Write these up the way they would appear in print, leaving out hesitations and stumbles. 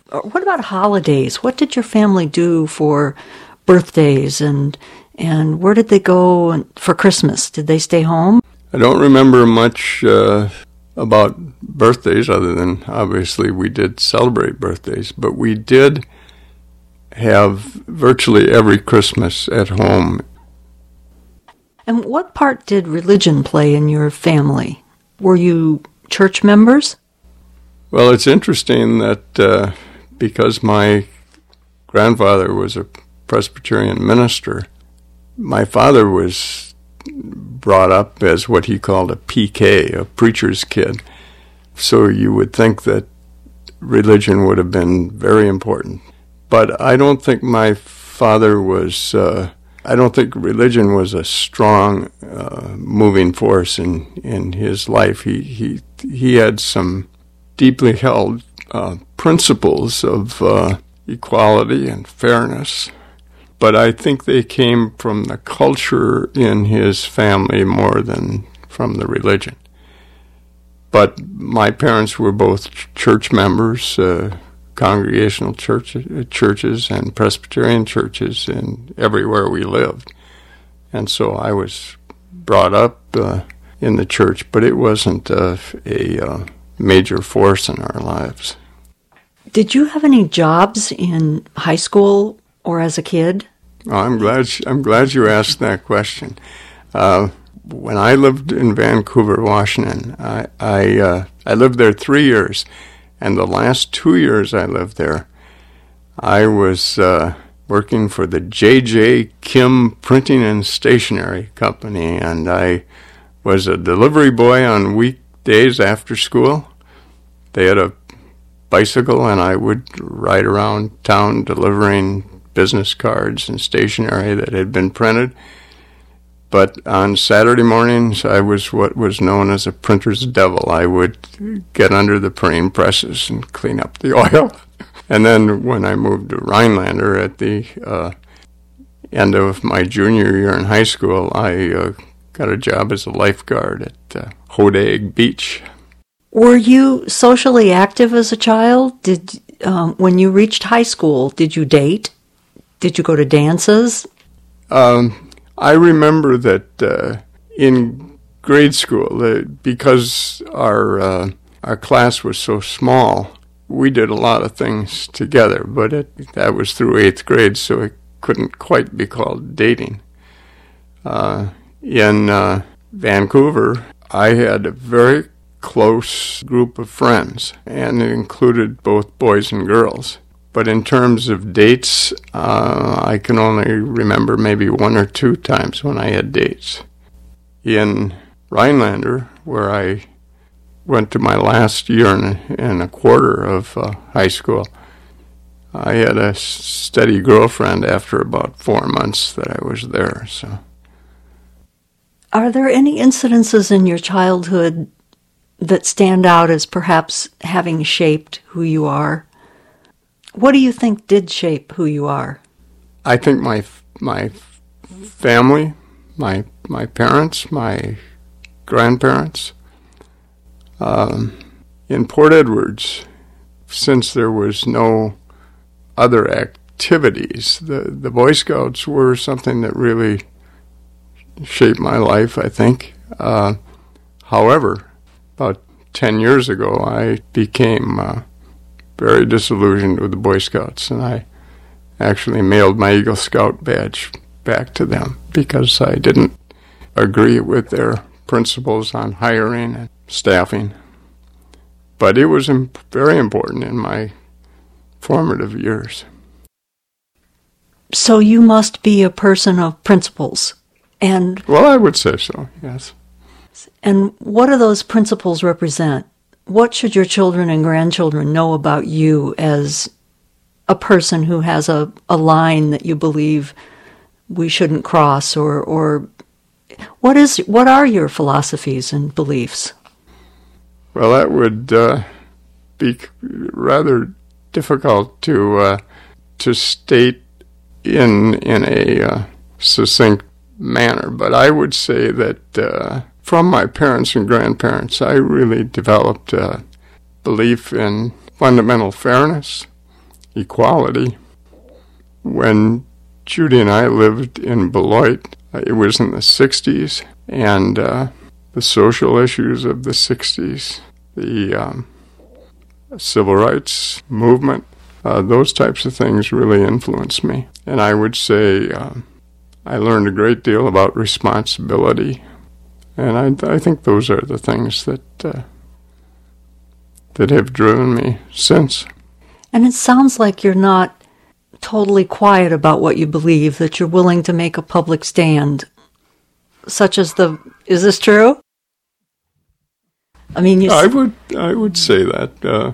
What about holidays? What did your family do for birthdays and where did they go for Christmas? Did they stay home? I don't remember much about birthdays other than obviously we did celebrate birthdays, but we did have virtually every Christmas at home. And what part did religion play in your family? Were you church members? Well, it's interesting that because my grandfather was a Presbyterian minister, my father was brought up as what he called a PK, a preacher's kid. So you would think that religion would have been very important. But I don't think my father was, I don't think religion was a strong moving force in his life. He had some deeply held principles of equality and fairness. But I think they came from the culture in his family more than from the religion. But my parents were both church members, congregational churches and Presbyterian churches everywhere we lived. And so I was brought up in the church, but it wasn't a major force in our lives. Did you have any jobs in high school or as a kid? Oh, I'm glad you asked that question. When I lived in Vancouver, Washington, I lived there 3 years, and the last 2 years I lived there, I was working for the J.J. Kim Printing and Stationery Company, and I was a delivery boy on weekdays after school. They had a bicycle, and I would ride around town delivering business cards and stationery that had been printed. But on Saturday mornings, I was what was known as a printer's devil. I would get under the printing presses and clean up the oil. And then when I moved to Rhinelander at the end of my junior year in high school, I got a job as a lifeguard at Hodag Beach. Were you socially active as a child? When you reached high school, did you date? Did you go to dances? I remember that in grade school, because our class was so small, we did a lot of things together, but that was through 8th grade, so it couldn't quite be called dating. In Vancouver, I had a very close group of friends, and it included both boys and girls. But in terms of dates, I can only remember maybe 1 or 2 times when I had dates. In Rhinelander, where I went to my last year and a quarter of high school, I had a steady girlfriend after about 4 months that I was there. So, are there any incidences in your childhood that stand out as perhaps having shaped who you are? What do you think did shape who you are? I think my family, my parents, my grandparents. In Port Edwards, since there was no other activities, the Boy Scouts were something that really shaped my life, I think. However, about 10 years ago, I became very disillusioned with the Boy Scouts, and I actually mailed my Eagle Scout badge back to them because I didn't agree with their principles on hiring and staffing. But it was very important in my formative years. So you must be a person of principles. Well, I would say so, yes. And what do those principles represent? What should your children and grandchildren know about you as a person who has a line that you believe we shouldn't cross, or what are your philosophies and beliefs? Well, that would be rather difficult to state in a succinct manner, but I would say that from my parents and grandparents, I really developed a belief in fundamental fairness, equality. When Judy and I lived in Beloit, it was in the 60s, and the social issues of the 60s, the civil rights movement, those types of things really influenced me. And I would say I learned a great deal about responsibility, and I think those are the things that have driven me since. And it sounds like you're not totally quiet about what you believe, that you're willing to make a public stand, such as is this true? I mean, I would say that.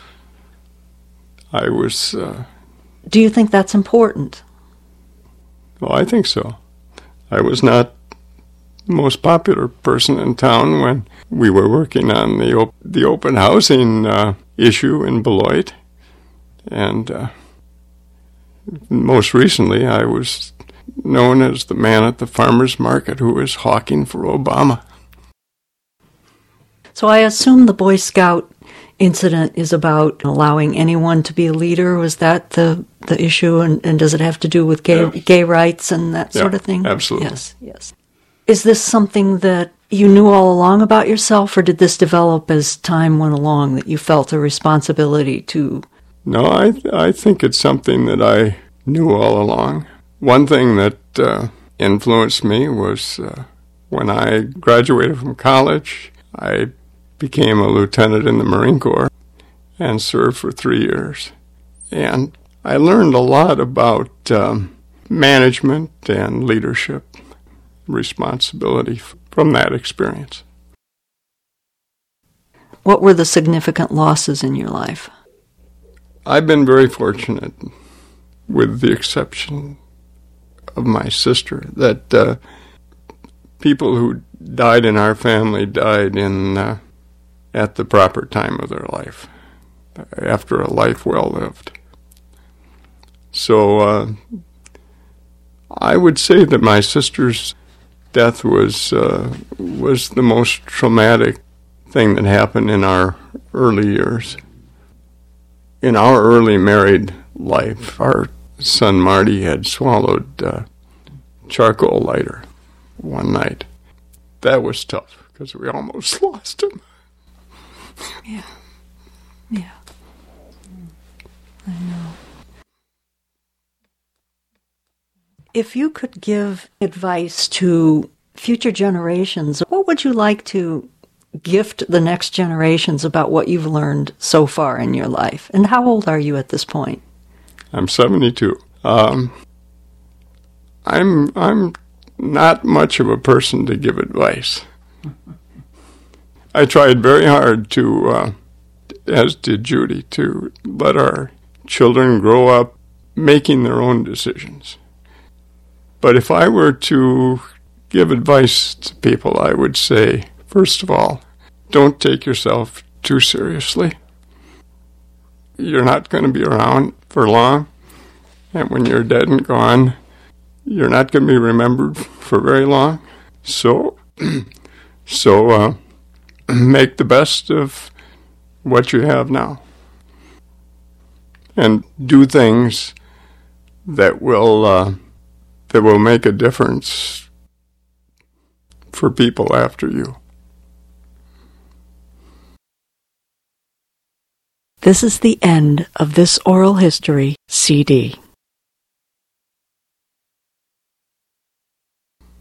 I was... Do you think that's important? Well, I think so. I was not the most popular person in town when we were working on the open housing issue in Beloit. And most recently, I was known as the man at the farmer's market who was hawking for Obama. So I assume the Boy Scout incident is about allowing anyone to be a leader. Was that the issue? And does it have to do with gay rights and that sort of thing? Absolutely. Yes. Is this something that you knew all along about yourself, or did this develop as time went along, that you felt a responsibility to? No, I think it's something that I knew all along. One thing that influenced me was when I graduated from college, I became a lieutenant in the Marine Corps and served for 3 years. And I learned a lot about management and leadership, responsibility from that experience. What were the significant losses in your life? I've been very fortunate, with the exception of my sister, that people who died in our family died at the proper time of their life, after a life well lived. So I would say that my sister's death was the most traumatic thing that happened in our early years. In our early married life, our son Marty had swallowed charcoal lighter one night. That was tough because we almost lost him. Yeah. I know. If you could give advice to future generations, what would you like to gift the next generations about what you've learned so far in your life? And how old are you at this point? I'm 72. I'm not much of a person to give advice. I tried very hard to, as did Judy, to let our children grow up making their own decisions. But if I were to give advice to people, I would say, first of all, don't take yourself too seriously. You're not going to be around for long, and when you're dead and gone, you're not going to be remembered for very long. So make the best of what you have now, and do things that will make a difference for people after you. This is the end of this oral history CD.